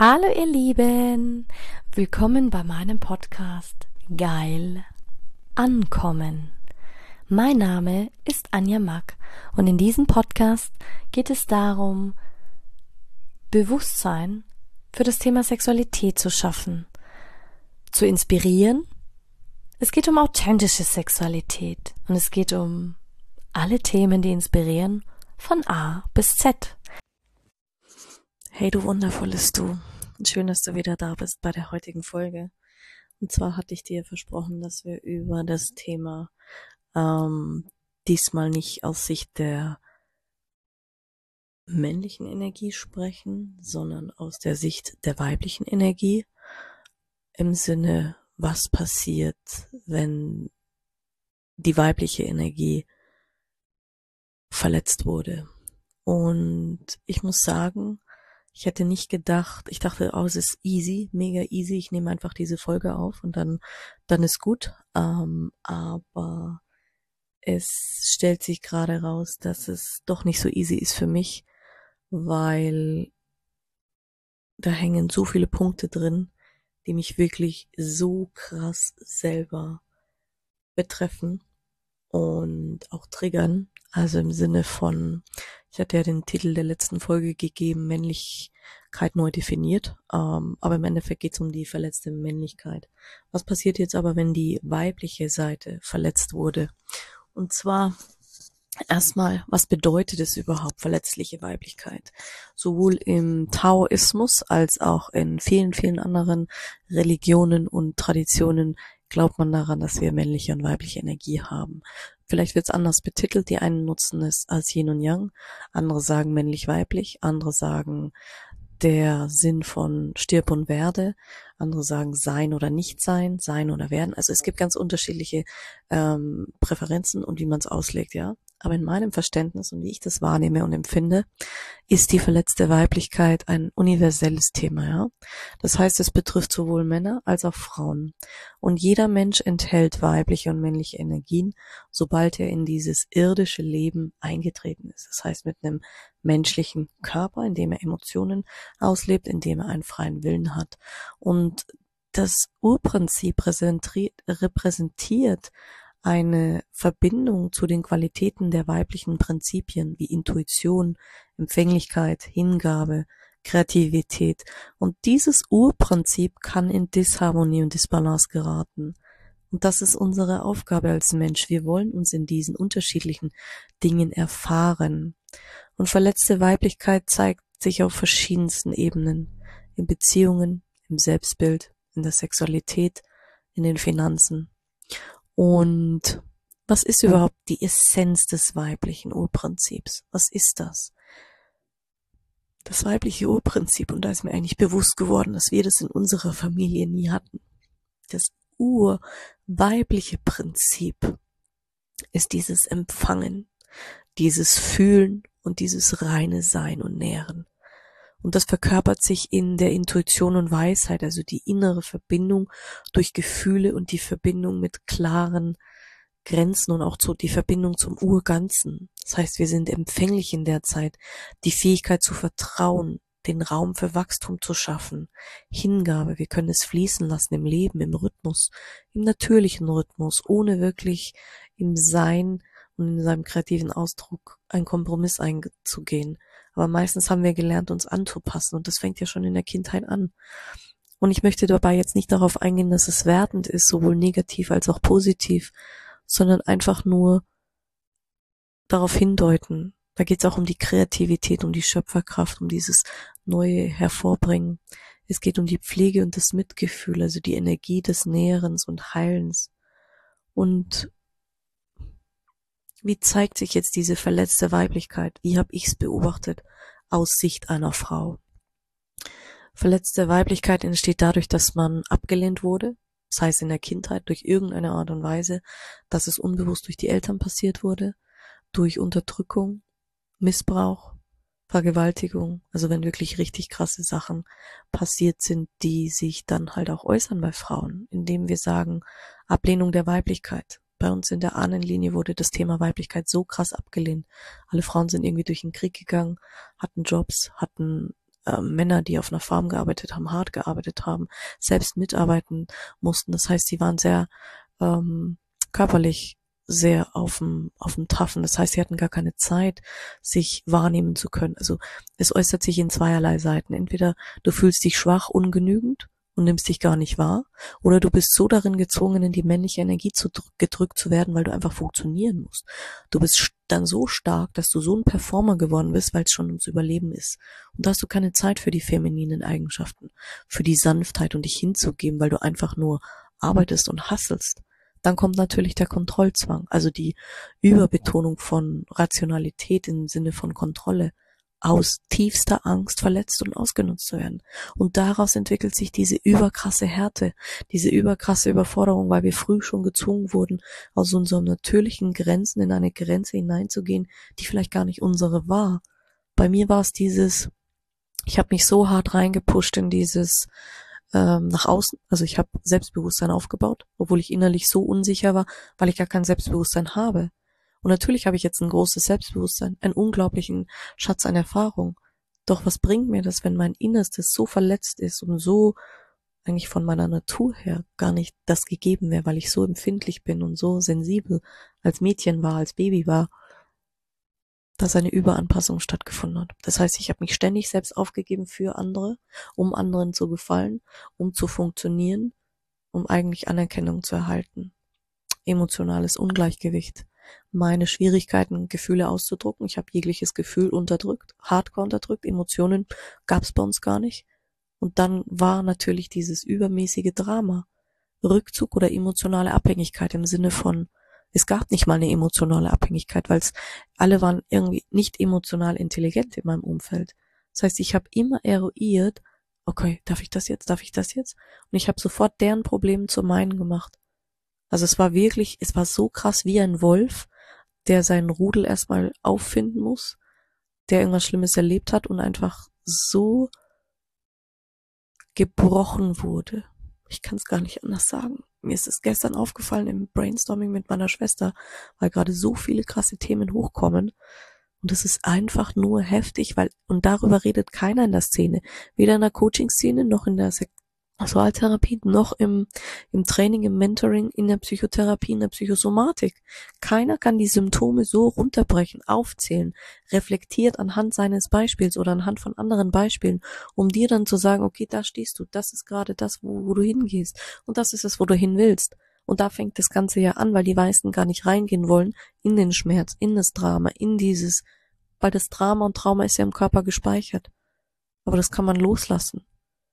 Hallo ihr Lieben, willkommen bei meinem Podcast Geil Ankommen. Mein Name ist Anja Mack und in diesem Podcast geht es darum, Bewusstsein für das Thema Sexualität zu schaffen, zu inspirieren. Es geht um authentische Sexualität und es geht um alle Themen, die inspirieren, von A bis Z. Hey du wundervolles Du, schön, dass du wieder da bist bei der heutigen Folge. Und zwar hatte ich dir versprochen, dass wir über das Thema diesmal nicht aus Sicht der männlichen Energie sprechen, sondern aus der Sicht der weiblichen Energie. Im Sinne, was passiert, wenn die weibliche Energie verletzt wurde. Und ich muss sagen, ich hätte nicht gedacht, ich dachte, es ist easy, mega easy, ich nehme einfach diese Folge auf und dann ist gut. Aber es stellt sich gerade raus, dass es doch nicht so easy ist für mich, weil da hängen so viele Punkte drin, die mich wirklich so krass selber betreffen und auch triggern. Also im Sinne von, ich hatte ja den Titel der letzten Folge gegeben, Männlichkeit neu definiert, aber im Endeffekt geht es um die verletzte Männlichkeit. Was passiert jetzt aber, wenn die weibliche Seite verletzt wurde? Und zwar erstmal, was bedeutet es überhaupt, verletzliche Weiblichkeit? Sowohl im Taoismus als auch in vielen, vielen anderen Religionen und Traditionen glaubt man daran, dass wir männliche und weibliche Energie haben. Vielleicht wird es anders betitelt. Die einen nutzen es als Yin und Yang, andere sagen männlich-weiblich, andere sagen der Sinn von stirb und werde, andere sagen sein oder nicht sein, sein oder werden. Also es gibt ganz unterschiedliche Präferenzen und wie man es auslegt, ja. Aber in meinem Verständnis und wie ich das wahrnehme und empfinde, ist die verletzte Weiblichkeit ein universelles Thema, ja. Das heißt, es betrifft sowohl Männer als auch Frauen. Und jeder Mensch enthält weibliche und männliche Energien, sobald er in dieses irdische Leben eingetreten ist. Das heißt, mit einem menschlichen Körper, in dem er Emotionen auslebt, in dem er einen freien Willen hat. Und das Urprinzip repräsentiert eine Verbindung zu den Qualitäten der weiblichen Prinzipien wie Intuition, Empfänglichkeit, Hingabe, Kreativität. Und dieses Urprinzip kann in Disharmonie und Disbalance geraten. Und das ist unsere Aufgabe als Mensch. Wir wollen uns in diesen unterschiedlichen Dingen erfahren. Und verletzte Weiblichkeit zeigt sich auf verschiedensten Ebenen. In Beziehungen, im Selbstbild, in der Sexualität, in den Finanzen. Und was ist überhaupt die Essenz des weiblichen Urprinzips? Was ist das? Das weibliche Urprinzip, und da ist mir eigentlich bewusst geworden, dass wir das in unserer Familie nie hatten. Das urweibliche Prinzip ist dieses Empfangen, dieses Fühlen und dieses reine Sein und Nähren. Und das verkörpert sich in der Intuition und Weisheit, also die innere Verbindung durch Gefühle und die Verbindung mit klaren Grenzen und auch die Verbindung zum Urganzen. Das heißt, wir sind empfänglich in der Zeit, die Fähigkeit zu vertrauen, den Raum für Wachstum zu schaffen, Hingabe, wir können es fließen lassen im Leben, im Rhythmus, im natürlichen Rhythmus, ohne wirklich im Sein und in seinem kreativen Ausdruck einen Kompromiss einzugehen. Aber meistens haben wir gelernt, uns anzupassen und das fängt ja schon in der Kindheit an. Und ich möchte dabei jetzt nicht darauf eingehen, dass es wertend ist, sowohl negativ als auch positiv, sondern einfach nur darauf hindeuten. Da geht es auch um die Kreativität, um die Schöpferkraft, um dieses neue Hervorbringen. Es geht um die Pflege und das Mitgefühl, also die Energie des Nährens und Heilens. Und wie zeigt sich jetzt diese verletzte Weiblichkeit? Wie habe ich es beobachtet aus Sicht einer Frau? Verletzte Weiblichkeit entsteht dadurch, dass man abgelehnt wurde, das heißt in der Kindheit durch irgendeine Art und Weise, dass es unbewusst durch die Eltern passiert wurde, durch Unterdrückung, Missbrauch, Vergewaltigung, also wenn wirklich richtig krasse Sachen passiert sind, die sich dann halt auch äußern bei Frauen, indem wir sagen, Ablehnung der Weiblichkeit. Bei uns in der Ahnenlinie wurde das Thema Weiblichkeit so krass abgelehnt. Alle Frauen sind irgendwie durch den Krieg gegangen, hatten Jobs, hatten Männer, die auf einer Farm gearbeitet haben, hart gearbeitet haben, selbst mitarbeiten mussten. Das heißt, sie waren sehr körperlich sehr auf dem Taffen. Das heißt, sie hatten gar keine Zeit, sich wahrnehmen zu können. Also es äußert sich in zweierlei Seiten. Entweder du fühlst dich schwach, ungenügend und nimmst dich gar nicht wahr, oder du bist so darin gezwungen, in die männliche Energie gedrückt zu werden, weil du einfach funktionieren musst. Du bist dann so stark, dass du so ein Performer geworden bist, weil es schon ums Überleben ist. Und da hast du keine Zeit für die femininen Eigenschaften, für die Sanftheit und dich hinzugeben, weil du einfach nur arbeitest und hasselst. Dann kommt natürlich der Kontrollzwang, also die Überbetonung von Rationalität im Sinne von Kontrolle, aus tiefster Angst verletzt und ausgenutzt zu werden. Und daraus entwickelt sich diese überkrasse Härte, diese überkrasse Überforderung, weil wir früh schon gezwungen wurden, aus unseren natürlichen Grenzen in eine Grenze hineinzugehen, die vielleicht gar nicht unsere war. Bei mir war es ich habe mich so hart reingepusht in dieses nach außen. Also ich habe Selbstbewusstsein aufgebaut, obwohl ich innerlich so unsicher war, weil ich gar kein Selbstbewusstsein habe. Und natürlich habe ich jetzt ein großes Selbstbewusstsein, einen unglaublichen Schatz an Erfahrung. Doch was bringt mir das, wenn mein Innerstes so verletzt ist und so eigentlich von meiner Natur her gar nicht das gegeben wäre, weil ich so empfindlich bin und so sensibel als Mädchen war, als Baby war, dass eine Überanpassung stattgefunden hat. Das heißt, ich habe mich ständig selbst aufgegeben für andere, um anderen zu gefallen, um zu funktionieren, um eigentlich Anerkennung zu erhalten. Emotionales Ungleichgewicht. Meine Schwierigkeiten, Gefühle auszudrücken. Ich habe jegliches Gefühl unterdrückt, hardcore unterdrückt. Emotionen gab es bei uns gar nicht. Und dann war natürlich dieses übermäßige Drama, Rückzug oder emotionale Abhängigkeit im Sinne von, es gab nicht mal eine emotionale Abhängigkeit, weil alle waren irgendwie nicht emotional intelligent in meinem Umfeld. Das heißt, ich habe immer eruiert, okay, darf ich das jetzt? Und ich habe sofort deren Probleme zu meinen gemacht. Also es war so krass wie ein Wolf, der seinen Rudel erstmal auffinden muss, der irgendwas Schlimmes erlebt hat und einfach so gebrochen wurde. Ich kann es gar nicht anders sagen. Mir ist es gestern aufgefallen im Brainstorming mit meiner Schwester, weil gerade so viele krasse Themen hochkommen. Und es ist einfach nur heftig, und darüber redet keiner in der Szene. Weder in der Coaching-Szene, noch in der Sexualtherapie, noch im Training, im Mentoring, in der Psychotherapie, in der Psychosomatik. Keiner kann die Symptome so runterbrechen, aufzählen, reflektiert anhand seines Beispiels oder anhand von anderen Beispielen, um dir dann zu sagen, okay, da stehst du, das ist gerade das, wo du hingehst, und das ist es, wo du hin willst. Und da fängt das Ganze ja an, weil die meisten gar nicht reingehen wollen in den Schmerz, in das Drama, weil das Drama und Trauma ist ja im Körper gespeichert. Aber das kann man loslassen.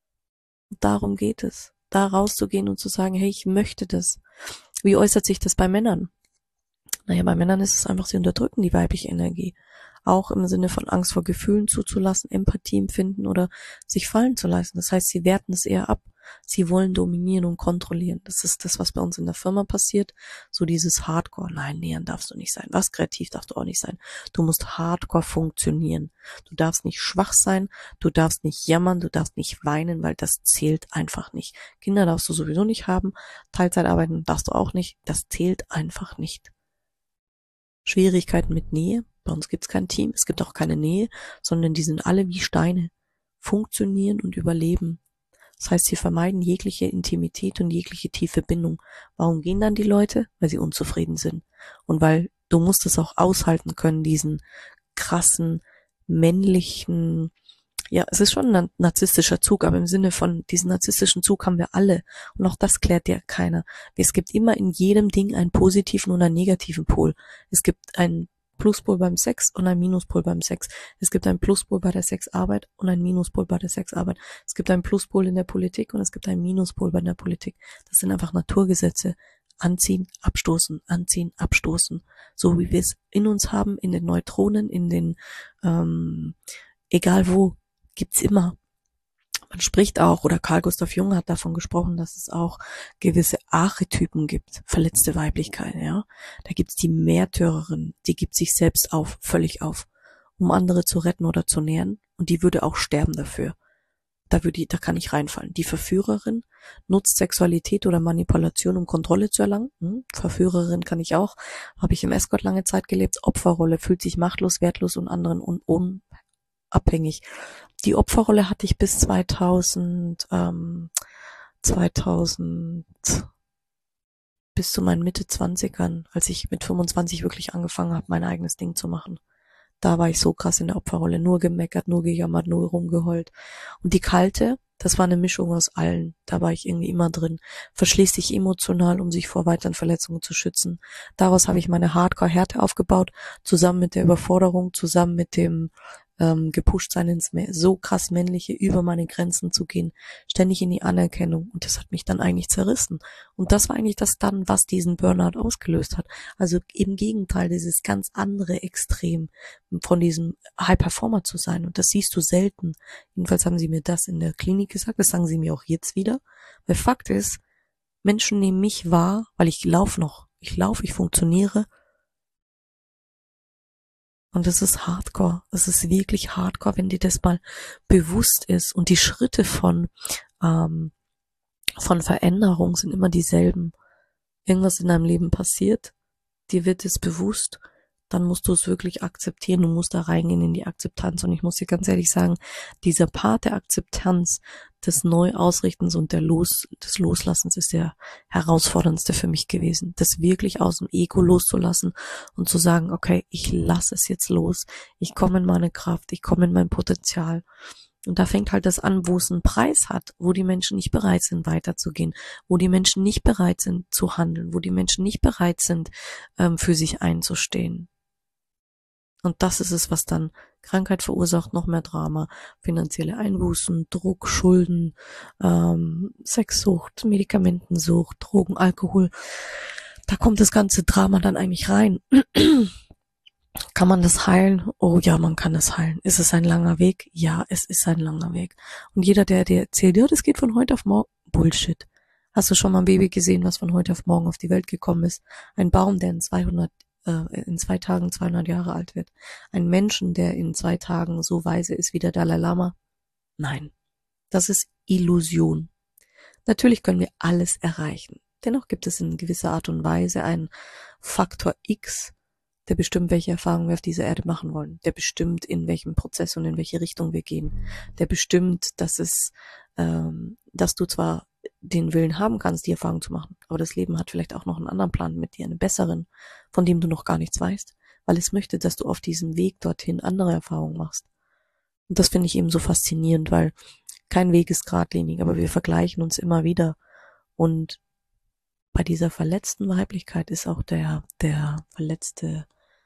Und darum geht es, da rauszugehen und zu sagen, hey, ich möchte das. Wie äußert sich das bei Männern? Naja, bei Männern ist es einfach, sie unterdrücken die weibliche Energie. Auch im Sinne von Angst vor Gefühlen zuzulassen, Empathie empfinden oder sich fallen zu lassen. Das heißt, sie werten es eher ab. Sie wollen dominieren und kontrollieren. Das ist das, was bei uns in der Firma passiert. So dieses Hardcore. Nein, nähern darfst du nicht sein. Was kreativ darfst du auch nicht sein. Du musst Hardcore funktionieren. Du darfst nicht schwach sein. Du darfst nicht jammern. Du darfst nicht weinen, weil das zählt einfach nicht. Kinder darfst du sowieso nicht haben. Teilzeit arbeiten darfst du auch nicht. Das zählt einfach nicht. Schwierigkeiten mit Nähe. Bei uns gibt's kein Team. Es gibt auch keine Nähe, sondern die sind alle wie Steine. Funktionieren und überleben. Das heißt, sie vermeiden jegliche Intimität und jegliche tiefe Bindung. Warum gehen dann die Leute? Weil sie unzufrieden sind. Und weil du musst es auch aushalten können, diesen krassen, männlichen, ja, es ist schon ein narzisstischer Zug, aber im Sinne von diesen narzisstischen Zug haben wir alle. Und auch das klärt ja keiner. Es gibt immer in jedem Ding einen positiven und einen negativen Pol. Es gibt einen Pluspol beim Sex und einen Minuspol beim Sex. Es gibt einen Pluspol bei der Sexarbeit und einen Minuspol bei der Sexarbeit. Es gibt einen Pluspol in der Politik und es gibt einen Minuspol bei der Politik. Das sind einfach Naturgesetze. Anziehen, abstoßen, anziehen, abstoßen. So wie wir es in uns haben, in den Neutronen, in den, egal wo, gibt's immer. Man spricht auch, oder Carl Gustav Jung hat davon gesprochen, dass es auch gewisse Archetypen gibt, verletzte Weiblichkeit, ja. Da gibt's die Märtyrerin, die gibt sich selbst völlig auf, um andere zu retten oder zu nähren, und die würde auch sterben dafür. Da kann ich reinfallen. Die Verführerin nutzt Sexualität oder Manipulation, um Kontrolle zu erlangen. Verführerin kann ich auch. Habe ich im Escort lange Zeit gelebt. Opferrolle, fühlt sich machtlos, wertlos und anderen unabhängig. Die Opferrolle hatte ich bis 2000 bis zu meinen Mitte 20ern, als ich mit 25 wirklich angefangen habe, mein eigenes Ding zu machen. Da war ich so krass in der Opferrolle, nur gemeckert, nur gejammert, nur rumgeheult. Und die kalte, das war eine Mischung aus allen. Da war ich irgendwie immer drin. Verschließt sich emotional, um sich vor weiteren Verletzungen zu schützen. Daraus habe ich meine Hardcore-Härte aufgebaut, zusammen mit der Überforderung, zusammen mit dem gepusht sein ins so krass männliche, über meine Grenzen zu gehen, ständig in die Anerkennung. Und das hat mich dann eigentlich zerrissen. Und das war eigentlich das dann, was diesen Burnout ausgelöst hat. Also im Gegenteil, dieses ganz andere Extrem von diesem High Performer zu sein. Und das siehst du selten. Jedenfalls haben sie mir das in der Klinik gesagt, das sagen sie mir auch jetzt wieder. Weil Fakt ist, Menschen nehmen mich wahr, weil ich laufe noch. Ich funktioniere. Und das ist Hardcore. Das ist wirklich Hardcore, wenn dir das mal bewusst ist. Und die Schritte von Veränderung sind immer dieselben. Irgendwas in deinem Leben passiert, dir wird es bewusst, dann musst du es wirklich akzeptieren, du musst da reingehen in die Akzeptanz. Und ich muss dir ganz ehrlich sagen, dieser Part der Akzeptanz, des Neuausrichtens und des Loslassens ist der herausforderndste für mich gewesen. Das wirklich aus dem Ego loszulassen und zu sagen, okay, ich lasse es jetzt los, ich komme in meine Kraft, ich komme in mein Potenzial. Und da fängt halt das an, wo es einen Preis hat, wo die Menschen nicht bereit sind, weiterzugehen, wo die Menschen nicht bereit sind zu handeln, wo die Menschen nicht bereit sind, für sich einzustehen. Und das ist es, was dann Krankheit verursacht, noch mehr Drama, finanzielle Einbußen, Druck, Schulden, Sexsucht, Medikamentensucht, Drogen, Alkohol. Da kommt das ganze Drama dann eigentlich rein. Kann man das heilen? Oh ja, man kann es heilen. Ist es ein langer Weg? Ja, es ist ein langer Weg. Und jeder, der dir erzählt, ja, das geht von heute auf morgen, Bullshit. Hast du schon mal ein Baby gesehen, was von heute auf morgen auf die Welt gekommen ist? Ein Baum, der in 2 Tagen 200 Jahre alt wird. Ein Menschen, der in 2 Tagen so weise ist wie der Dalai Lama? Nein. Das ist Illusion. Natürlich können wir alles erreichen. Dennoch gibt es in gewisser Art und Weise einen Faktor X, der bestimmt, welche Erfahrungen wir auf dieser Erde machen wollen. Der bestimmt, in welchem Prozess und in welche Richtung wir gehen. Der bestimmt, dass du zwar den Willen haben kannst, die Erfahrung zu machen, aber das Leben hat vielleicht auch noch einen anderen Plan mit dir, einen besseren, von dem du noch gar nichts weißt, weil es möchte, dass du auf diesem Weg dorthin andere Erfahrungen machst. Und das finde ich eben so faszinierend, weil kein Weg ist geradlinig, aber wir vergleichen uns immer wieder. Und bei dieser verletzten Weiblichkeit ist auch der verletzte,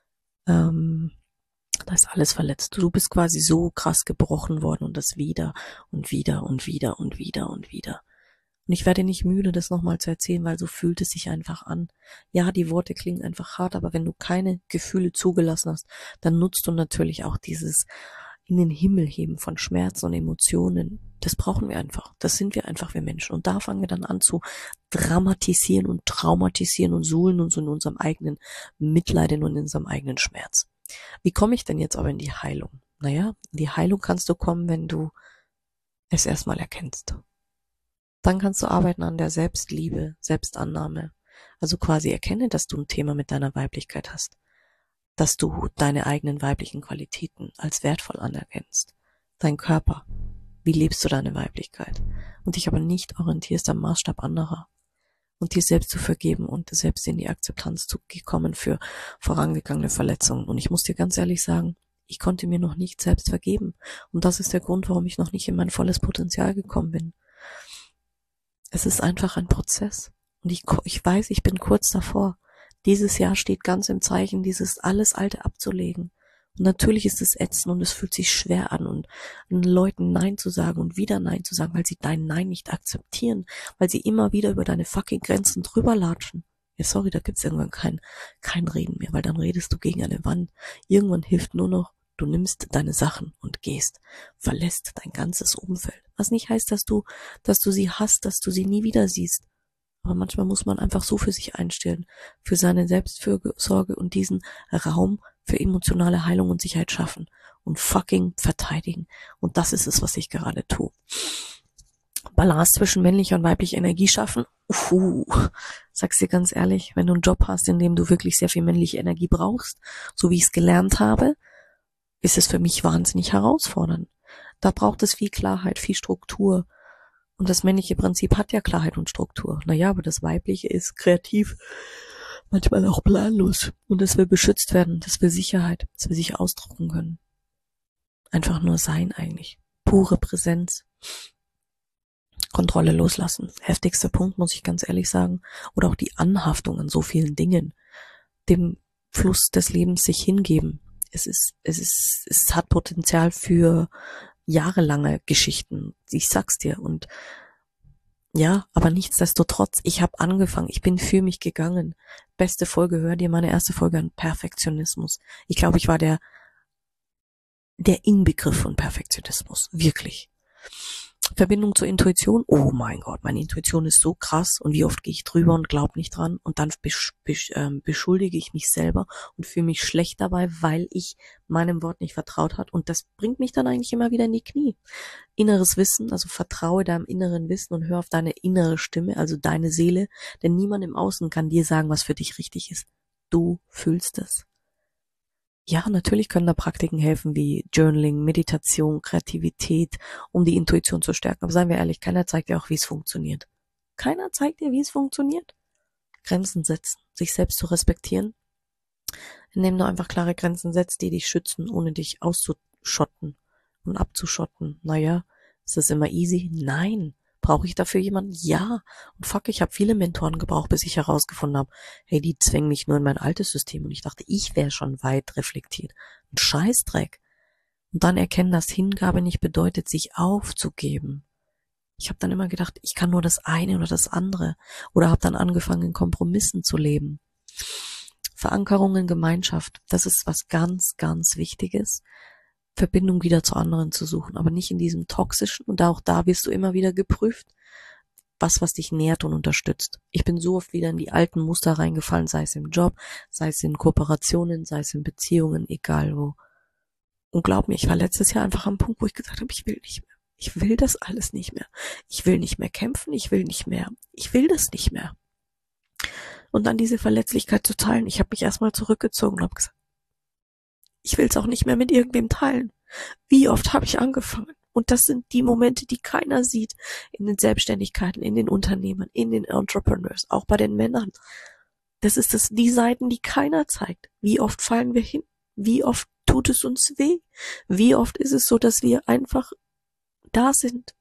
da ist alles verletzt. Du bist quasi so krass gebrochen worden und das wieder und wieder und wieder und wieder und wieder. Und ich werde nicht müde, das nochmal zu erzählen, weil so fühlt es sich einfach an. Ja, die Worte klingen einfach hart, aber wenn du keine Gefühle zugelassen hast, dann nutzt du natürlich auch dieses in den Himmel heben von Schmerzen und Emotionen. Das brauchen wir einfach. Das sind wir einfach, wir Menschen. Und da fangen wir dann an zu dramatisieren und traumatisieren und suhlen uns in unserem eigenen Mitleid und in unserem eigenen Schmerz. Wie komme ich denn jetzt aber in die Heilung? Naja, in die Heilung kannst du kommen, wenn du es erstmal erkennst. Dann kannst du arbeiten an der Selbstliebe, Selbstannahme. Also quasi erkenne, dass du ein Thema mit deiner Weiblichkeit hast. Dass du deine eigenen weiblichen Qualitäten als wertvoll anerkennst. Dein Körper. Wie lebst du deine Weiblichkeit? Und dich aber nicht orientierst am Maßstab anderer. Und dir selbst zu vergeben und selbst in die Akzeptanz zu kommen für vorangegangene Verletzungen. Und ich muss dir ganz ehrlich sagen, ich konnte mir noch nicht selbst vergeben. Und das ist der Grund, warum ich noch nicht in mein volles Potenzial gekommen bin. Es ist einfach ein Prozess. Und ich weiß, ich bin kurz davor. Dieses Jahr steht ganz im Zeichen, dieses alles Alte abzulegen. Und natürlich ist es ätzend und es fühlt sich schwer an und Leuten Nein zu sagen und wieder Nein zu sagen, weil sie dein Nein nicht akzeptieren, weil sie immer wieder über deine fucking Grenzen drüber latschen. Ja, sorry, da gibt's irgendwann kein Reden mehr, weil dann redest du gegen eine Wand. Irgendwann hilft nur noch, du nimmst deine Sachen und gehst, verlässt dein ganzes Umfeld. Was nicht heißt, dass du sie hasst, dass du sie nie wieder siehst. Aber manchmal muss man einfach so für sich einstellen, für seine Selbstfürsorge und diesen Raum für emotionale Heilung und Sicherheit schaffen und fucking verteidigen. Und das ist es, was ich gerade tue. Balance zwischen männlicher und weiblicher Energie schaffen. Sag's dir ganz ehrlich, wenn du einen Job hast, in dem du wirklich sehr viel männliche Energie brauchst, so wie ich es gelernt habe, ist es für mich wahnsinnig herausfordernd. Da braucht es viel Klarheit, viel Struktur. Und das männliche Prinzip hat ja Klarheit und Struktur. Naja, aber das weibliche ist kreativ, manchmal auch planlos. Und das will beschützt werden, das will Sicherheit, das will sich ausdrucken können. Einfach nur sein eigentlich. Pure Präsenz. Kontrolle loslassen. Heftigster Punkt, muss ich ganz ehrlich sagen. Oder auch die Anhaftung an so vielen Dingen. Dem Fluss des Lebens sich hingeben. Es hat Potenzial für jahrelange Geschichten. Ich sag's dir. Und ja, aber nichtsdestotrotz, ich habe angefangen, ich bin für mich gegangen. Beste Folge, hör dir meine erste Folge an, Perfektionismus. Ich glaube, ich war der Inbegriff von Perfektionismus. Wirklich. Verbindung zur Intuition, oh mein Gott, meine Intuition ist so krass und wie oft gehe ich drüber und glaube nicht dran und dann beschuldige ich mich selber und fühle mich schlecht dabei, weil ich meinem Wort nicht vertraut hat und das bringt mich dann eigentlich immer wieder in die Knie. Inneres Wissen, also vertraue deinem inneren Wissen und hör auf deine innere Stimme, also deine Seele, denn niemand im Außen kann dir sagen, was für dich richtig ist. Du fühlst es. Ja, natürlich können da Praktiken helfen wie Journaling, Meditation, Kreativität, um die Intuition zu stärken. Aber seien wir ehrlich, keiner zeigt dir auch, wie es funktioniert. Keiner zeigt dir, wie es funktioniert. Grenzen setzen, sich selbst zu respektieren, indem du einfach klare Grenzen setzt, die dich schützen, ohne dich auszuschotten und abzuschotten. Naja, ist das immer easy? Nein. Brauche ich dafür jemanden? Ja. Und fuck, ich habe viele Mentoren gebraucht, bis ich herausgefunden habe, hey, die zwängen mich nur in mein altes System. Und ich dachte, ich wäre schon weit reflektiert. Ein Scheißdreck. Und dann erkennen, dass Hingabe nicht bedeutet, sich aufzugeben. Ich habe dann immer gedacht, ich kann nur das eine oder das andere. Oder habe dann angefangen, in Kompromissen zu leben. Verankerung in Gemeinschaft, das ist was ganz, ganz Wichtiges. Verbindung wieder zu anderen zu suchen, aber nicht in diesem toxischen und auch da wirst du immer wieder geprüft, was dich nährt und unterstützt. Ich bin so oft wieder in die alten Muster reingefallen, sei es im Job, sei es in Kooperationen, sei es in Beziehungen, egal wo. Und glaub mir, ich war letztes Jahr einfach am Punkt, wo ich gesagt habe, ich will nicht mehr. Ich will das alles nicht mehr. Ich will nicht mehr kämpfen, ich will das nicht mehr. Und dann diese Verletzlichkeit zu teilen. Ich habe mich erstmal zurückgezogen und habe gesagt, ich will es auch nicht mehr mit irgendwem teilen. Wie oft habe ich angefangen? Und das sind die Momente, die keiner sieht in den Selbstständigkeiten, in den Unternehmen, in den Entrepreneurs, auch bei den Männern. Das ist die Seiten, die keiner zeigt. Wie oft fallen wir hin? Wie oft tut es uns weh? Wie oft ist es so, dass wir einfach da sind,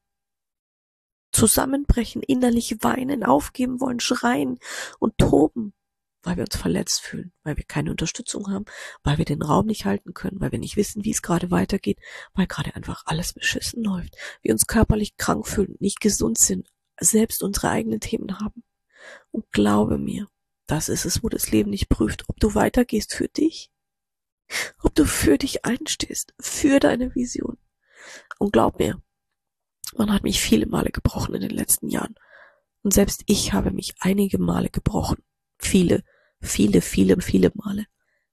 zusammenbrechen, innerlich weinen, aufgeben wollen, schreien und toben, weil wir uns verletzt fühlen, weil wir keine Unterstützung haben, weil wir den Raum nicht halten können, weil wir nicht wissen, wie es gerade weitergeht, weil gerade einfach alles beschissen läuft, wir uns körperlich krank fühlen, nicht gesund sind, selbst unsere eigenen Themen haben. Und glaube mir, das ist es, wo das Leben dich prüft, ob du weitergehst für dich, ob du für dich einstehst, für deine Vision. Und glaub mir, man hat mich viele Male gebrochen in den letzten Jahren. Und selbst ich habe mich einige Male gebrochen. Viele Male.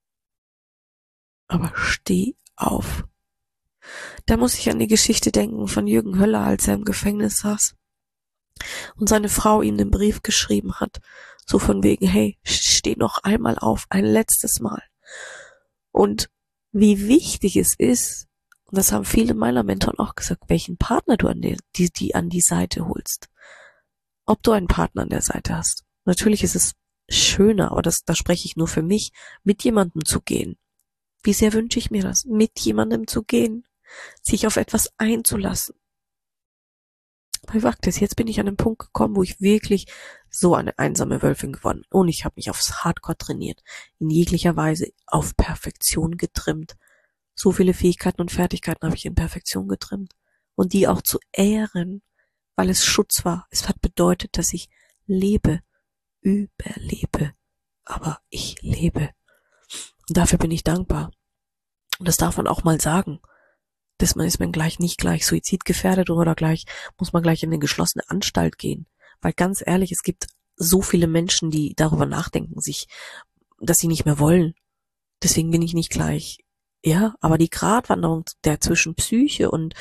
Aber steh auf. Da muss ich an die Geschichte denken von Jürgen Höller, als er im Gefängnis saß und seine Frau ihm den Brief geschrieben hat, so von wegen, hey, steh noch einmal auf, ein letztes Mal. Und wie wichtig es ist, und das haben viele meiner Mentoren auch gesagt, welchen Partner du an die Seite holst. Ob du einen Partner an der Seite hast. Natürlich ist es schöner, aber da spreche ich nur für mich, mit jemandem zu gehen. Wie sehr wünsche ich mir das, mit jemandem zu gehen, sich auf etwas einzulassen. Bei Wagtes, jetzt bin ich an den Punkt gekommen, wo ich wirklich so eine einsame Wölfin geworden bin. Und ich habe mich aufs Hardcore trainiert, in jeglicher Weise auf Perfektion getrimmt. So viele Fähigkeiten und Fertigkeiten habe ich in Perfektion getrimmt. Und die auch zu ehren, weil es Schutz war. Es hat bedeutet, dass ich lebe, überlebe. Aber ich lebe. Und dafür bin ich dankbar. Und das darf man auch mal sagen. Dass man ist man nicht gleich suizidgefährdet oder muss man gleich in eine geschlossene Anstalt gehen. Weil ganz ehrlich, es gibt so viele Menschen, die darüber nachdenken, dass sie nicht mehr wollen. Deswegen bin ich nicht gleich, ja, aber die Gratwanderung der zwischen Psyche und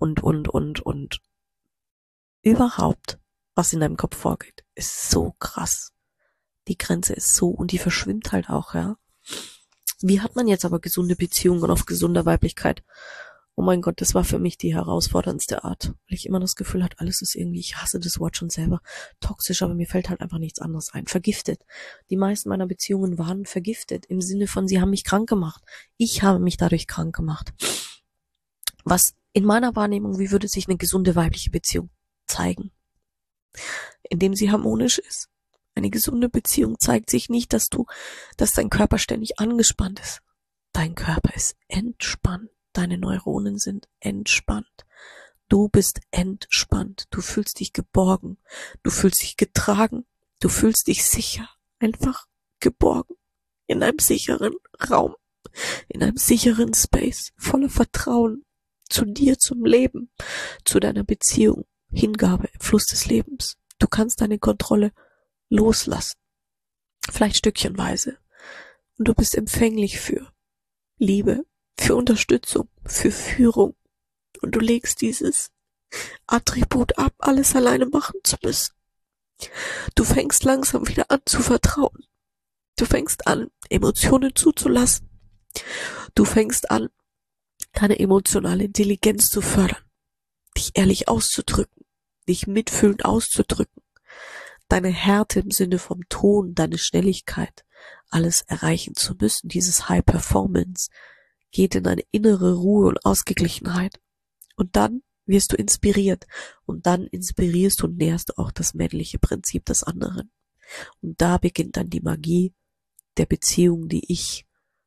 überhaupt, was in deinem Kopf vorgeht, ist so krass. Die Grenze ist so, und die verschwimmt halt auch, ja. Wie hat man jetzt aber gesunde Beziehungen auf gesunder Weiblichkeit? Oh mein Gott, das war für mich die herausforderndste Art, weil ich immer das Gefühl hatte, alles ist irgendwie, ich hasse das Wort schon selber, toxisch, aber mir fällt halt einfach nichts anderes ein. Vergiftet. Die meisten meiner Beziehungen waren vergiftet, im Sinne von, sie haben mich krank gemacht. Ich habe mich dadurch krank gemacht. Was in meiner Wahrnehmung, wie würde sich eine gesunde weibliche Beziehung zeigen? Indem sie harmonisch ist. Eine gesunde Beziehung zeigt sich nicht, dass dein Körper ständig angespannt ist. Dein Körper ist entspannt. Deine Neuronen sind entspannt. Du bist entspannt. Du fühlst dich geborgen. Du fühlst dich getragen. Du fühlst dich sicher. Einfach geborgen. In einem sicheren Raum. In einem sicheren Space. Voller Vertrauen. Zu dir, zum Leben. Zu deiner Beziehung. Hingabe im Fluss des Lebens. Du kannst deine Kontrolle loslassen. Vielleicht stückchenweise. Und du bist empfänglich für Liebe, für Unterstützung, für Führung. Und du legst dieses Attribut ab, alles alleine machen zu müssen. Du fängst langsam wieder an zu vertrauen. Du fängst an, Emotionen zuzulassen. Du fängst an, deine emotionale Intelligenz zu fördern. Dich ehrlich auszudrücken. Dich mitfühlend auszudrücken. Deine Härte im Sinne vom Ton, deine Schnelligkeit, alles erreichen zu müssen. Dieses High Performance geht in eine innere Ruhe und Ausgeglichenheit. Und dann wirst du inspiriert. Und dann inspirierst und nährst du auch das männliche Prinzip des anderen. Und da beginnt dann die Magie der Beziehung, die ich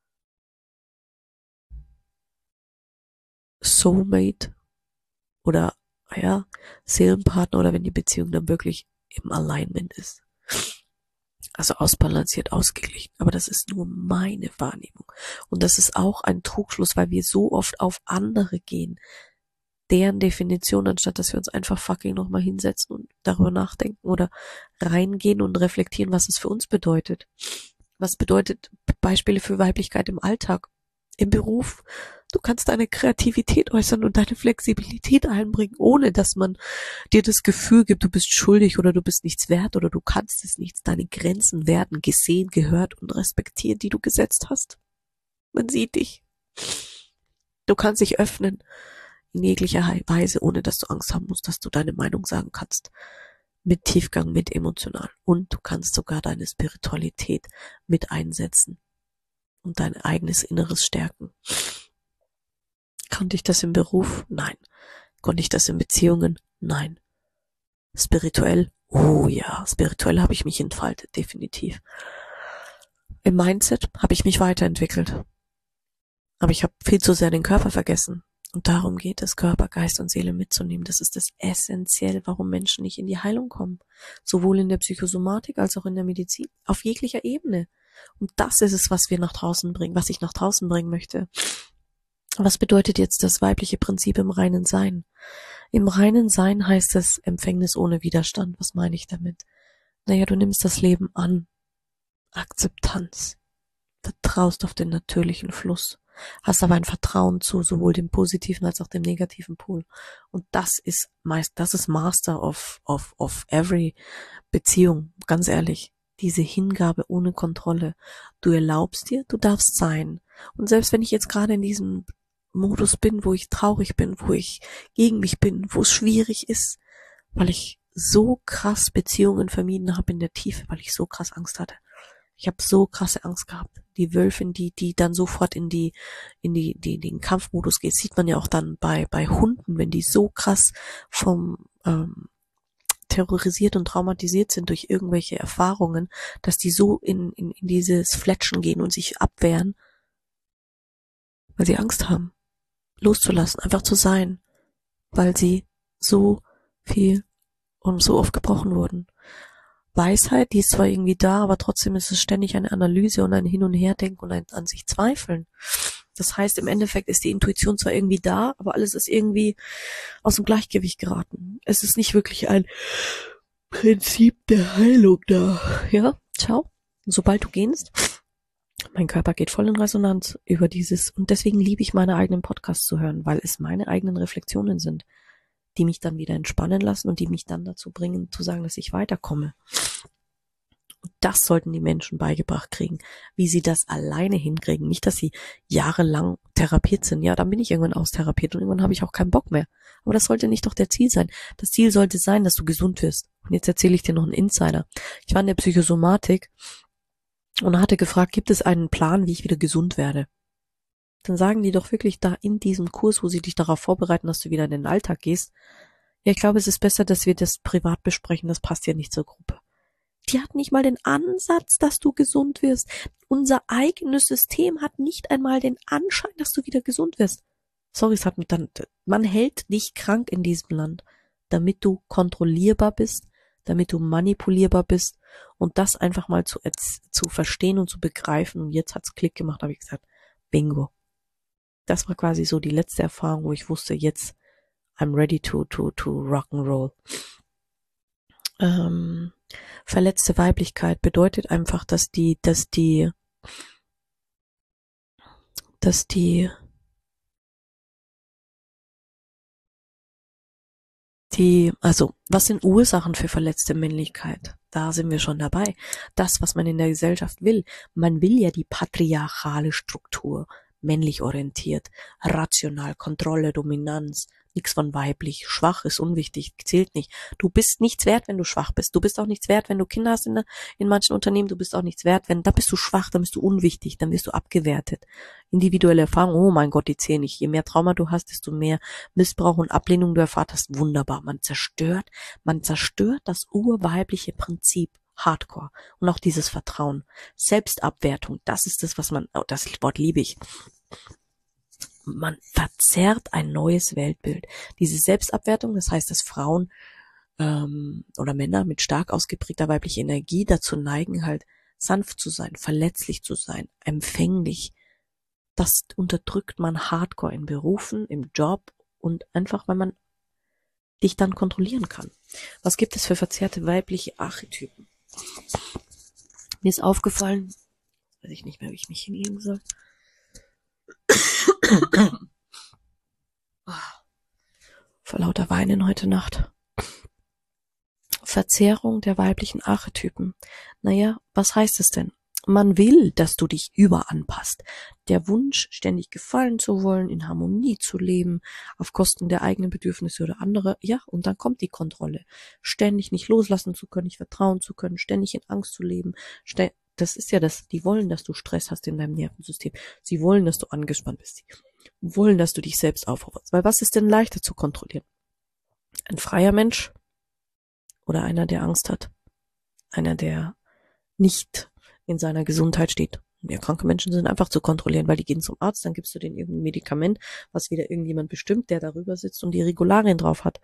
Soulmate oder Seelenpartner oder wenn die Beziehung dann wirklich im Alignment ist. Also ausbalanciert, ausgeglichen. Aber das ist nur meine Wahrnehmung. Und das ist auch ein Trugschluss, weil wir so oft auf andere gehen. Deren Definition, anstatt dass wir uns einfach fucking nochmal hinsetzen und darüber nachdenken oder reingehen und reflektieren, was es für uns bedeutet. Was bedeutet Beispiele für Weiblichkeit im Alltag, im Beruf? Du kannst deine Kreativität äußern und deine Flexibilität einbringen, ohne dass man dir das Gefühl gibt, du bist schuldig oder du bist nichts wert oder du kannst es nichts. Deine Grenzen werden gesehen, gehört und respektiert, die du gesetzt hast. Man sieht dich. Du kannst dich öffnen in jeglicher Weise, ohne dass du Angst haben musst, dass du deine Meinung sagen kannst. Mit Tiefgang, mit emotional. Und du kannst sogar deine Spiritualität mit einsetzen und dein eigenes Inneres stärken. Konnte ich das im Beruf? Nein. Konnte ich das in Beziehungen? Nein. Spirituell? Oh ja, spirituell habe ich mich entfaltet, definitiv. Im Mindset habe ich mich weiterentwickelt. Aber ich habe viel zu sehr den Körper vergessen. Und darum geht es, Körper, Geist und Seele mitzunehmen. Das ist das Essentielle, warum Menschen nicht in die Heilung kommen. Sowohl in der Psychosomatik als auch in der Medizin. Auf jeglicher Ebene. Und das ist es, was wir nach draußen bringen, was ich nach draußen bringen möchte. Was bedeutet jetzt das weibliche Prinzip im reinen Sein? Im reinen Sein heißt es Empfängnis ohne Widerstand. Was meine ich damit? Naja, du nimmst das Leben an. Akzeptanz. Vertraust auf den natürlichen Fluss. Hast aber ein Vertrauen zu sowohl dem positiven als auch dem negativen Pol. Und das ist Master of every Beziehung. Ganz ehrlich. Diese Hingabe ohne Kontrolle. Du erlaubst dir, du darfst sein. Und selbst wenn ich jetzt gerade in diesem Modus bin, wo ich traurig bin, wo ich gegen mich bin, wo es schwierig ist, weil ich so krass Beziehungen vermieden habe in der Tiefe, weil ich so krass Angst hatte. Ich habe so krasse Angst gehabt. Die Wölfin, die dann sofort in den Kampfmodus geht, sieht man ja auch dann bei Hunden, wenn die so krass vom terrorisiert und traumatisiert sind durch irgendwelche Erfahrungen, dass die so in dieses Fletschen gehen und sich abwehren, weil sie Angst haben. Loszulassen, einfach zu sein, weil sie so viel und so oft gebrochen wurden. Weisheit, die ist zwar irgendwie da, aber trotzdem ist es ständig eine Analyse und ein Hin- und Herdenken und ein an sich Zweifeln. Das heißt, im Endeffekt ist die Intuition zwar irgendwie da, aber alles ist irgendwie aus dem Gleichgewicht geraten. Es ist nicht wirklich ein Prinzip der Heilung da. Ja, ciao. Und sobald du gehst, mein Körper geht voll in Resonanz über dieses, und deswegen liebe ich meine eigenen Podcasts zu hören, weil es meine eigenen Reflexionen sind, die mich dann wieder entspannen lassen und die mich dann dazu bringen, zu sagen, dass ich weiterkomme. Und das sollten die Menschen beigebracht kriegen, wie sie das alleine hinkriegen. Nicht, dass sie jahrelang therapiert sind. Ja, dann bin ich irgendwann austherapiert und irgendwann habe ich auch keinen Bock mehr. Aber das sollte nicht doch der Ziel sein. Das Ziel sollte sein, dass du gesund wirst. Und jetzt erzähle ich dir noch einen Insider. Ich war in der Psychosomatik und hatte gefragt, gibt es einen Plan, wie ich wieder gesund werde? Dann sagen die doch wirklich da in diesem Kurs, wo sie dich darauf vorbereiten, dass du wieder in den Alltag gehst, ja, ich glaube, es ist besser, dass wir das privat besprechen, das passt ja nicht zur Gruppe. Die hat nicht mal den Ansatz, dass du gesund wirst. Unser eigenes System hat nicht einmal den Anschein, dass du wieder gesund wirst. Sorry, es hat mich dann, man hält dich krank in diesem Land, damit du kontrollierbar bist, damit du manipulierbar bist und das einfach mal zu verstehen und zu begreifen. Und jetzt hat's Klick gemacht, habe ich gesagt, bingo. Das war quasi so die letzte Erfahrung, wo ich wusste, jetzt I'm ready to rock and roll. Verletzte Weiblichkeit bedeutet einfach, dass also, was sind Ursachen für verletzte Männlichkeit? Da sind wir schon dabei. Das, was man in der Gesellschaft will. Man will ja die patriarchale Struktur, männlich orientiert, rational, Kontrolle, Dominanz, nichts von weiblich, schwach ist unwichtig, zählt nicht. Du bist nichts wert, wenn du schwach bist. Du bist auch nichts wert, wenn du Kinder hast in manchen Unternehmen. Du bist auch nichts wert, da bist du schwach, dann bist du unwichtig, dann wirst du abgewertet. Individuelle Erfahrung, oh mein Gott, die zählen nicht. Je mehr Trauma du hast, desto mehr Missbrauch und Ablehnung du erfahrt hast. Wunderbar. Man zerstört das urweibliche Prinzip. Hardcore. Und auch dieses Vertrauen. Selbstabwertung, das ist das, das Wort liebe ich. Man verzerrt ein neues Weltbild. Diese Selbstabwertung, das heißt, dass Frauen oder Männer mit stark ausgeprägter weiblicher Energie dazu neigen, halt sanft zu sein, verletzlich zu sein, empfänglich. Das unterdrückt man hardcore in Berufen, im Job und einfach, weil man dich dann kontrollieren kann. Was gibt es für verzerrte weibliche Archetypen? Mir ist aufgefallen, weiß ich nicht mehr, wie ich mich hinlegen soll. Vor lauter Weinen heute Nacht. Verzerrung der weiblichen Archetypen. Naja, was heißt es denn? Man will, dass du dich überanpasst. Der Wunsch, ständig gefallen zu wollen, in Harmonie zu leben, auf Kosten der eigenen Bedürfnisse oder andere. Ja, und dann kommt die Kontrolle. Ständig nicht loslassen zu können, nicht vertrauen zu können, ständig in Angst zu leben. Das ist ja das, die wollen, dass du Stress hast in deinem Nervensystem. Sie wollen, dass du angespannt bist. Sie wollen, dass du dich selbst aufopferst. Weil was ist denn leichter zu kontrollieren? Ein freier Mensch oder einer, der Angst hat? Einer, der nicht in seiner Gesundheit steht. Ja, kranke Menschen sind einfach zu kontrollieren, weil die gehen zum Arzt, dann gibst du denen irgendein Medikament, was wieder irgendjemand bestimmt, der darüber sitzt und die Regularien drauf hat.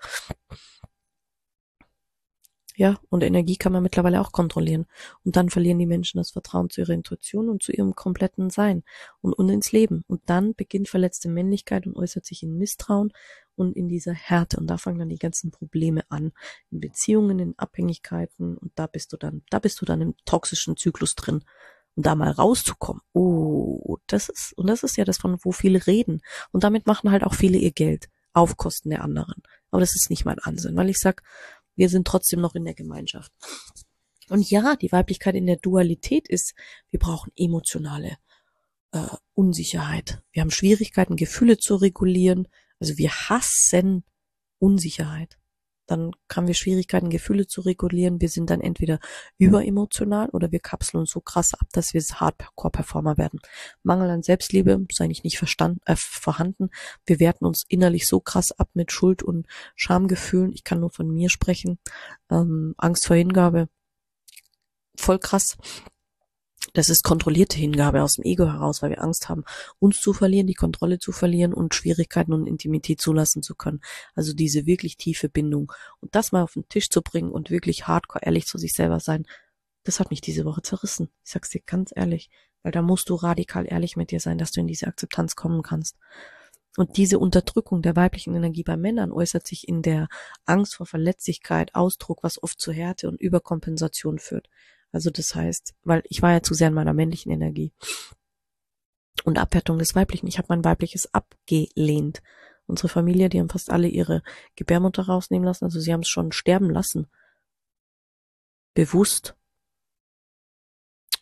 Ja, und Energie kann man mittlerweile auch kontrollieren. Und dann verlieren die Menschen das Vertrauen zu ihrer Intuition und zu ihrem kompletten Sein und ins Leben. Und dann beginnt verletzte Männlichkeit und äußert sich in Misstrauen und in dieser Härte. Und da fangen dann die ganzen Probleme an. In Beziehungen, in Abhängigkeiten. Und da bist du dann im toxischen Zyklus drin. Und da mal rauszukommen. Oh, das ist ja das, von wo viele reden. Und damit machen halt auch viele ihr Geld. Auf Kosten der anderen. Aber das ist nicht mein Ansinn, weil ich sag, wir sind trotzdem noch in der Gemeinschaft. Und ja, die Weiblichkeit in der Dualität ist, wir brauchen emotionale Unsicherheit. Wir haben Schwierigkeiten, Gefühle zu regulieren. Also wir hassen Unsicherheit. Dann haben wir Schwierigkeiten, Gefühle zu regulieren. Wir sind dann entweder überemotional oder wir kapseln uns so krass ab, dass wir Hardcore-Performer werden. Mangel an Selbstliebe ist eigentlich nicht vorhanden. Wir werten uns innerlich so krass ab mit Schuld- und Schamgefühlen. Ich kann nur von mir sprechen. Angst vor Hingabe. Voll krass. Das ist kontrollierte Hingabe aus dem Ego heraus, weil wir Angst haben, uns zu verlieren, die Kontrolle zu verlieren und Schwierigkeiten und Intimität zulassen zu können. Also diese wirklich tiefe Bindung. Und das mal auf den Tisch zu bringen und wirklich hardcore ehrlich zu sich selber sein, das hat mich diese Woche zerrissen. Ich sag's dir ganz ehrlich. Weil da musst du radikal ehrlich mit dir sein, dass du in diese Akzeptanz kommen kannst. Und diese Unterdrückung der weiblichen Energie bei Männern äußert sich in der Angst vor Verletzlichkeit, Ausdruck, was oft zu Härte und Überkompensation führt. Also das heißt, weil ich war ja zu sehr in meiner männlichen Energie. Und Abwertung des Weiblichen. Ich habe mein Weibliches abgelehnt. Unsere Familie, die haben fast alle ihre Gebärmutter rausnehmen lassen. Also sie haben es schon sterben lassen. Bewusst.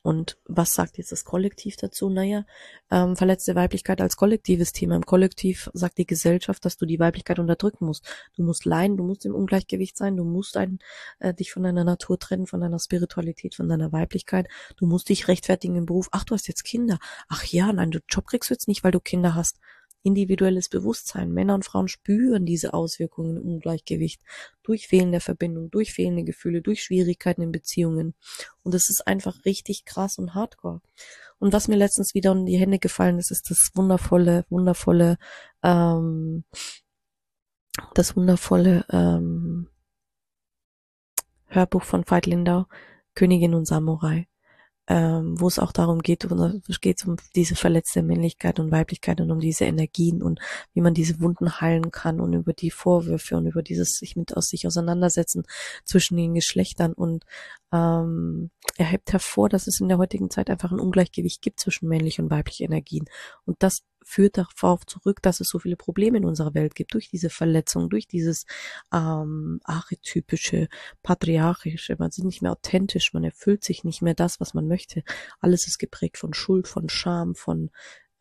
Und was sagt jetzt das Kollektiv dazu? Naja, verletzte Weiblichkeit als kollektives Thema. Im Kollektiv sagt die Gesellschaft, dass du die Weiblichkeit unterdrücken musst. Du musst leiden, du musst im Ungleichgewicht sein, du musst dich von deiner Natur trennen, von deiner Spiritualität, von deiner Weiblichkeit. Du musst dich rechtfertigen im Beruf. Ach, du hast jetzt Kinder. Ach ja, nein, du Job kriegst du jetzt nicht, weil du Kinder hast. Individuelles Bewusstsein. Männer und Frauen spüren diese Auswirkungen im Ungleichgewicht durch fehlende Verbindung, durch fehlende Gefühle, durch Schwierigkeiten in Beziehungen. Und es ist einfach richtig krass und hardcore. Und was mir letztens wieder in die Hände gefallen ist, ist ähm, das wundervolle Hörbuch von Veit Lindau, Königin und Samurai, wo es auch darum geht, es geht um diese verletzte Männlichkeit und Weiblichkeit und um diese Energien und wie man diese Wunden heilen kann und über die Vorwürfe und über dieses sich auseinandersetzen zwischen den Geschlechtern. Und er hebt hervor, dass es in der heutigen Zeit einfach ein Ungleichgewicht gibt zwischen männlich und weiblichen Energien. Und das führt darauf zurück, dass es so viele Probleme in unserer Welt gibt, durch diese Verletzung, durch dieses archetypische, patriarchische, man ist nicht mehr authentisch, man erfüllt sich nicht mehr das, was man möchte. Alles ist geprägt von Schuld, von Scham, von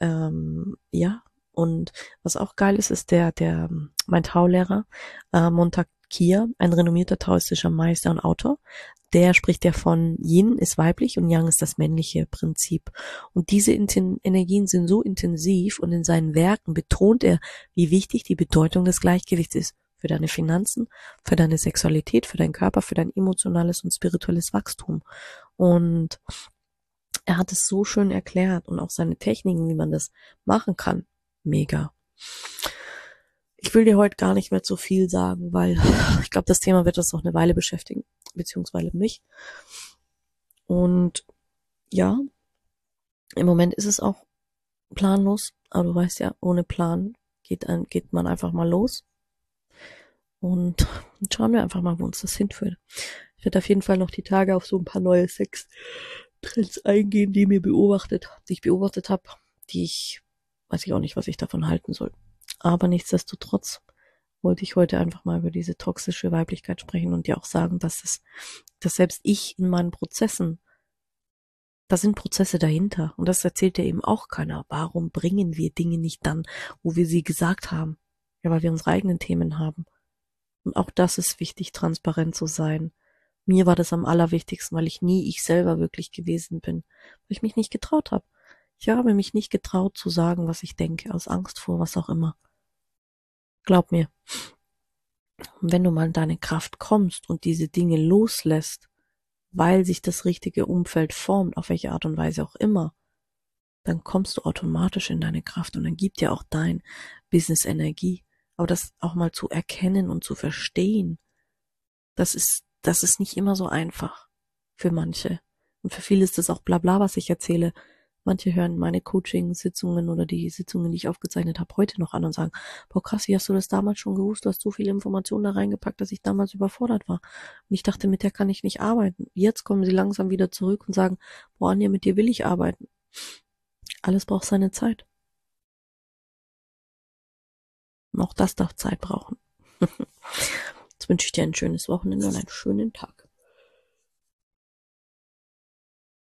ja. Und was auch geil ist, ist mein Taulehrer, Montag Kia, ein renommierter taoistischer Meister und Autor. Der spricht ja von Yin ist weiblich und Yang ist das männliche Prinzip. Und diese Energien sind so intensiv und in seinen Werken betont er, wie wichtig die Bedeutung des Gleichgewichts ist für deine Finanzen, für deine Sexualität, für deinen Körper, für dein emotionales und spirituelles Wachstum. Und er hat es so schön erklärt und auch seine Techniken, wie man das machen kann. Mega. Ich will dir heute gar nicht mehr zu viel sagen, weil ich glaube, das Thema wird uns noch eine Weile beschäftigen, beziehungsweise mich. Und ja, im Moment ist es auch planlos, aber du weißt ja, ohne Plan geht man einfach mal los. Und schauen wir einfach mal, wo uns das hinführt. Ich werde auf jeden Fall noch die Tage auf so ein paar neue Sex-Trends eingehen, die ich beobachtet habe, weiß ich auch nicht, was ich davon halten soll. Aber nichtsdestotrotz wollte ich heute einfach mal über diese toxische Weiblichkeit sprechen und dir auch sagen, dass selbst ich in meinen Prozessen, da sind Prozesse dahinter und das erzählt dir eben auch keiner. Warum bringen wir Dinge nicht dann, wo wir sie gesagt haben? Ja, weil wir unsere eigenen Themen haben. Und auch das ist wichtig, transparent zu sein. Mir war das am allerwichtigsten, weil ich nie ich selber wirklich gewesen bin, weil ich mich nicht getraut habe. Ich habe mich nicht getraut zu sagen, was ich denke, aus Angst vor was auch immer. Glaub mir. Und wenn du mal in deine Kraft kommst und diese Dinge loslässt, weil sich das richtige Umfeld formt, auf welche Art und Weise auch immer, dann kommst du automatisch in deine Kraft und dann gibt dir auch dein Business Energie. Aber das auch mal zu erkennen und zu verstehen, das ist nicht immer so einfach für manche. Und für viele ist das auch Blabla, was ich erzähle. Manche hören meine Coaching-Sitzungen oder die Sitzungen, die ich aufgezeichnet habe, heute noch an und sagen, boah krass, wie hast du das damals schon gewusst? Du hast so viele Informationen da reingepackt, dass ich damals überfordert war. Und ich dachte, mit der kann ich nicht arbeiten. Jetzt kommen sie langsam wieder zurück und sagen, boah Anja, mit dir will ich arbeiten. Alles braucht seine Zeit. Und auch das darf Zeit brauchen. Jetzt wünsche ich dir ein schönes Wochenende und einen schönen Tag.